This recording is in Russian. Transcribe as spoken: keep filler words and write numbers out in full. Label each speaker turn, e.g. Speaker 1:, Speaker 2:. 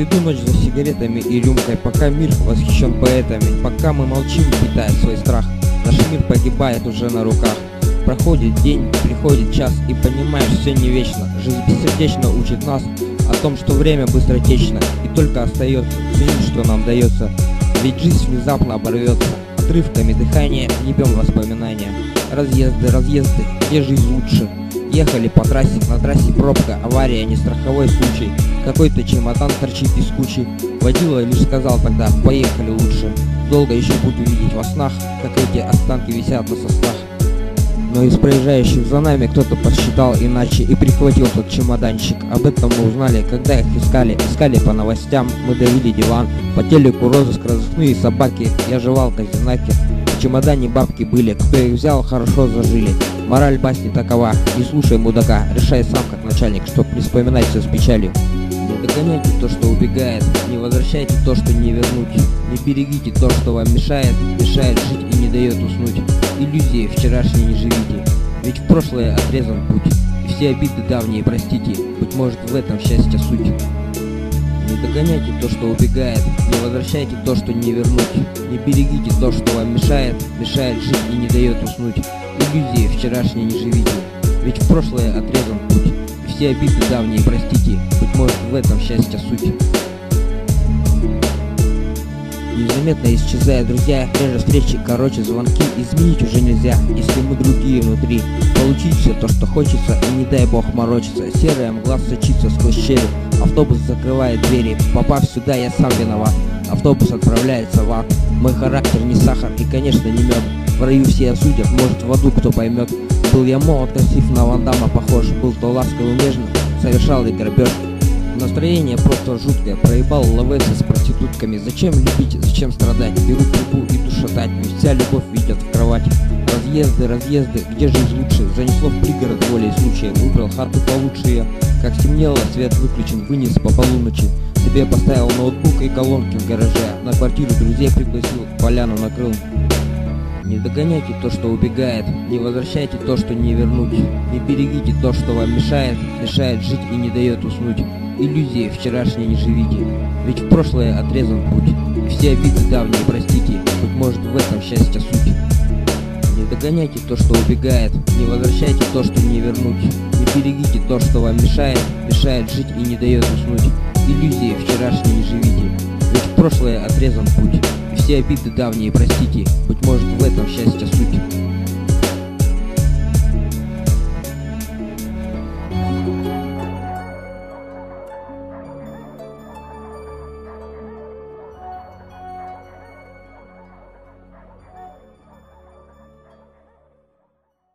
Speaker 1: Проведу ночь за сигаретами и рюмкой, пока мир восхищен поэтами, пока мы молчим, питая свой страх. Наш мир погибает уже на руках. Проходит день, приходит час, и понимаешь, все не вечно. Жизнь бессердечно учит нас о том, что время быстротечно, и только остается ценить, что нам дается. Ведь жизнь внезапно оборвется. Отрывками дыхания ебем воспоминания. Разъезды, разъезды, где жизнь лучше? Ехали по трассе, на трассе пробка, авария, не страховой случай. Какой-то чемодан торчит из кучи. Водила лишь сказал тогда: поехали лучше. Долго еще буду видеть во снах, как эти останки висят на соснах. Но из проезжающих за нами кто-то посчитал иначе и прихватил тот чемоданчик. Об этом мы узнали, когда их искали. Искали по новостям, мы давили диван. По телеку розыск, разыскные собаки. Я жевал казинаки. В чемодане бабки были, кто их взял, хорошо зажили. Мораль басни такова: не слушай мудака, решай сам как начальник, чтоб не вспоминать все с печалью. Не догоняйте то, что убегает, не возвращайте то, что не вернуть. Не берегите то, что вам мешает, мешает жить и не дает уснуть. Иллюзии вчерашней не живите, ведь в прошлое отрезан путь. И все обиды давние простите, быть может в этом счастье суть. Не догоняйте то, что убегает, не возвращайте то, что не вернуть. Не берегите то, что вам мешает, мешает жить и не дает уснуть. Иллюзии вчерашней не живите, ведь в прошлое отрезан путь. И все обиды давние простите, быть может в этом счастье суть. Незаметно исчезая, друзья, реже встречи, короче, звонки. Изменить уже нельзя, если мы другие внутри. Получить все то, что хочется, и не дай бог морочиться. Серая мгла сочится сквозь щели. Автобус закрывает двери. Попав сюда, я сам виноват. Автобус отправляется в ад. Мой характер не сахар и, конечно, не мед. В раю все осудят, может в аду кто поймет. Был я молод, красив, на Ван Дамма похож. Был то ласковым, нежным, совершал и грабеж. Настроение просто жуткое, проебал лавесы с проститутками. Зачем любить, зачем страдать? Беру трубу, иду шатать, ведь вся любовь ведет в кровать. Разъезды, разъезды, где жизнь лучше? Занесло в пригород волей случая. Выбрал хату получше я. Как стемнело, свет выключен, вынес по полуночи. Себе поставил ноутбук и колонки в гараже. На квартиру друзей пригласил, поляну накрыл. Не догоняйте то, что убегает, не возвращайте то, что не вернуть. Не берегите то, что вам мешает, мешает жить и не дает уснуть. Иллюзии вчерашней не живите, ведь в прошлое отрезан путь. И все обиды давние простите, быть может в этом счастье суть. Не догоняйте то, что убегает, не возвращайте то, что не вернуть. Не берегите то, что вам мешает, мешает жить и не дает уснуть. Иллюзии вчерашней не живите, ведь в прошлое отрезан путь. И все обиды давние простите, быть может в этом счастье суть.